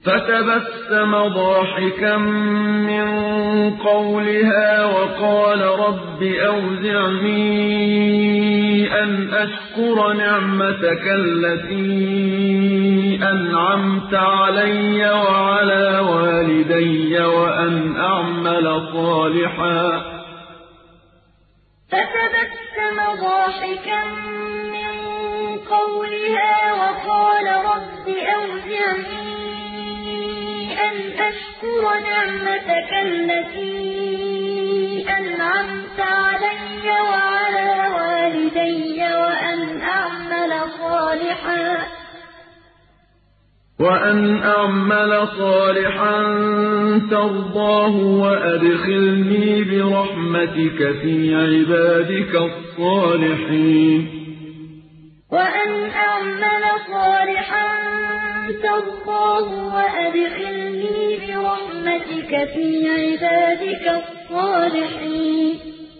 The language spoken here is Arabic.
فتبسم ضاحكا من قولها وقال رب أوزعني أن أشكر نعمتك التي أنعمت علي وعلى والدي وأن أعمل صالحا. فتبسم ضاحكا من قولها وقال رب أوزعني أن أشكر نعمتك التي أنعمت علي وعلى والدي وأن أعمل صالحا ترضاه وأدخلني برحمتك في عبادك الصالحين. وأن أعمل صالحا ترضاه وأدخلني برحمتك في عبادك الصالحين.